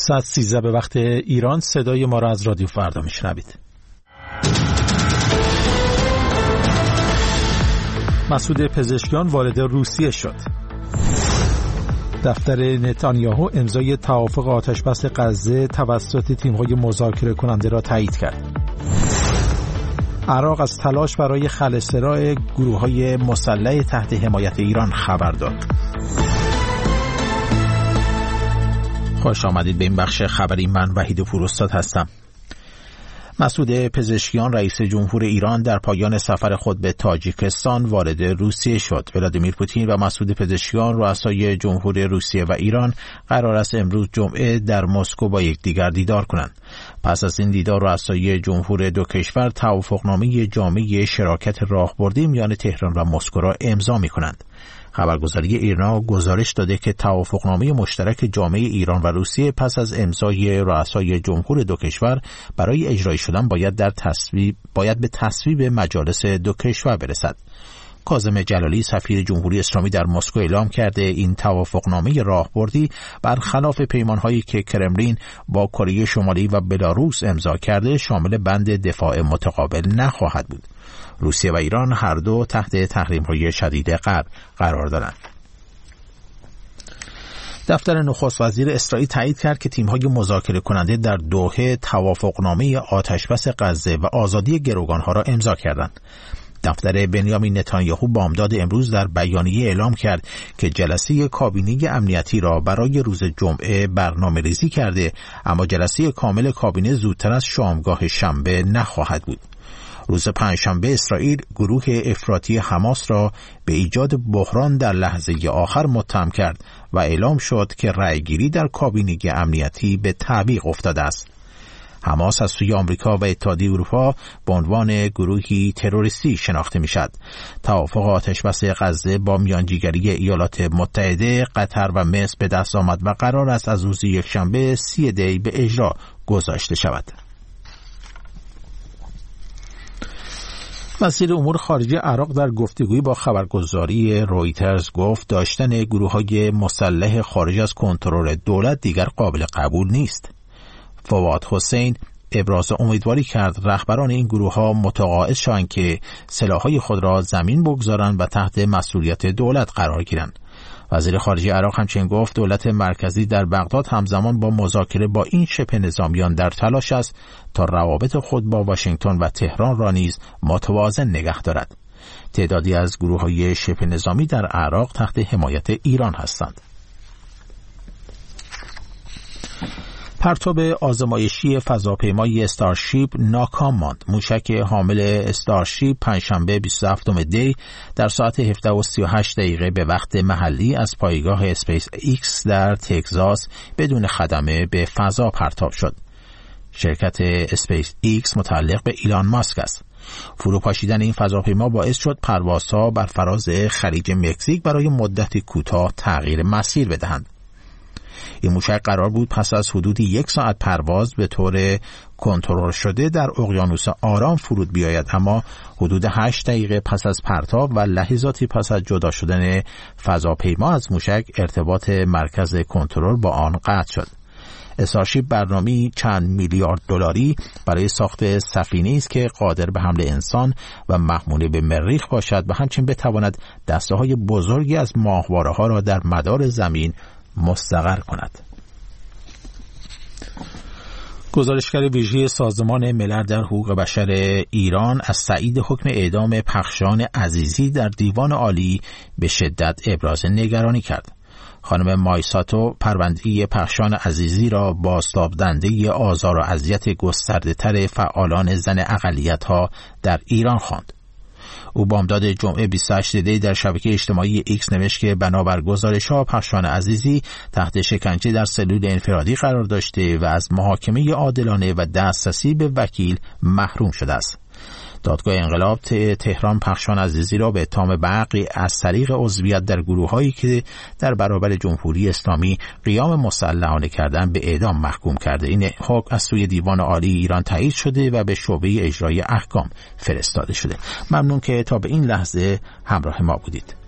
ساعت 13 به وقت ایران صدای ما را از رادیو فردا میشنوید. مسعود پزشکیان وارد روسیه شد. دفتر نتانیاهو امضای توافق آتشبس غزه توسط تیم‌های مذاکره کننده را تایید کرد. عراق از تلاش برای خلأسرای گروه‌های مسلح تحت حمایت ایران خبر داد. خوش آمدید به این بخش خبری. من وحید پوراستاد هستم. مسعود پزشکیان رئیس جمهور ایران در پایان سفر خود به تاجیکستان وارد روسیه شد. ولادیمیر پوتین و مسعود پزشکیان رؤسای جمهور روسیه و ایران قرار است امروز جمعه در مسکو با یکدیگر دیدار کنند. پس از این دیدار رؤسای جمهور دو کشور توافقنامه جامع شراکت راهبردی میان تهران و مسکو را امضا می‌کنند. خبرگزاری ایرنا گزارش داده که توافقنامه مشترک جامع ایران و روسیه پس از امضای رؤسای جمهور دو کشور برای اجرایی شدن باید به تصویب مجالس دو کشور برسد. کاظم جلالی سفیر جمهوری اسلامی در مسکو اعلام کرده این توافقنامه راهبردی برخلاف پیمان‌هایی که کرملین با کره شمالی و بلاروس امضا کرده شامل بند دفاع متقابل نخواهد بود. روسیه و ایران هر دو تحت تحریم‌های شدید غرب قرار دارند. دفتر نخست وزیر اسرائیل تایید کرد که تیم‌های مذاکره کننده در دوحه توافقنامه آتشبس غزه و آزادی گروگان‌ها را امضا کردند. دفتر بنیامین نتانیاهو بامداد امروز در بیانیه اعلام کرد که جلسه کابینه امنیتی را برای روز جمعه برنامه‌ریزی کرده، اما جلسه کامل کابینه زودتر از شامگاه شنبه نخواهد بود. روز پنجشنبه اسرائیل گروه افراطی حماس را به ایجاد بحران در لحظه آخر متهم کرد و اعلام شد که رأیگیری در کابینه امنیتی به تعویق افتاده است. حماس از سوی آمریکا و اتحادیه اروپا به عنوان گروهی تروریستی شناخته می‌شود. توافق آتشبس غزه با میانجیگری ایالات متحده، قطر و مصر به دست آمد و قرار است از روز یکشنبه 30 دی به اجرا گذاشته شود. وزیر امور خارجه عراق در گفتگویی با خبرگزاری رویترز گفت داشتن گروه‌های مسلح خارج از کنترل دولت دیگر قابل قبول نیست. فواد حسین ابراز امیدواری کرد رهبران این گروه‌ها متقاعد شوند که سلاح‌های خود را زمین بگذارند و تحت مسئولیت دولت قرار گیرند. وزیر خارجه عراق همچنین گفت دولت مرکزی در بغداد همزمان با مذاکره با این شبه نظامیان در تلاش است تا روابط خود با واشنگتن و تهران را نیز متوازن نگه دارد. تعدادی از گروه‌های شبه نظامی در عراق تحت حمایت ایران هستند. پرتاب آزمایشی فضاپیمای استارشیپ ناکام ماند. موشک حامل استارشیپ پنجشنبه 27 دی در ساعت 17:38 به وقت محلی از پایگاه اسپیس ایکس در تگزاس بدون خدمه به فضا پرتاب شد. شرکت اسپیس ایکس متعلق به ایلان ماسک است. فروپاشیدن این فضاپیما باعث شد پروازها بر فراز خلیج مکزیک برای مدتی کوتاه تغییر مسیر بدهند. این موشک قرار بود پس از حدود 1 ساعت پرواز به طور کنترل شده در اقیانوس آرام فرود بیاید، اما حدود 8 دقیقه پس از پرتاب و لحظاتی پس از جدا شدن فضاپیما از موشک ارتباط مرکز کنترل با آن قطع شد. استارشیپ برنامه‌ای چند میلیارد دلاری برای ساخت سفینه‌ای است که قادر به حمل انسان و محموله به مریخ باشد و همچنین بتواند دسته‌های بزرگی از ماهواره‌ها را در مدار زمین مستقر کند. گزارشگر ویژه سازمان ملل در حقوق بشر ایران از تایید حکم اعدام پخشان عزیزی در دیوان عالی به شدت ابراز نگرانی کرد. خانم مایساتو پرونده پخشان عزیزی را بازتاب‌دهنده آزار و اذیت گسترده‌تر فعالان زن اقلیت‌ها در ایران خواند. او بامداد جمعه 28 دی در شبکه اجتماعی ایکس نوشت که بنابر گزارش‌ها پخشان عزیزی تحت شکنجه در سلول انفرادی قرار داشته و از محاکمه عادلانه و دسترسی به وکیل محروم شده است. دادگاه انقلاب تهران پخشان عزیزی را به اتهام برقی از طریق عضویت در گروه‌هایی که در برابر جمهوری اسلامی قیام مسلحانه کردن به اعدام محکوم کرده. این حکم از سوی دیوان عالی ایران تایید شده و به شعبه اجرای احکام فرستاده شده. ممنون که تا به این لحظه همراه ما بودید.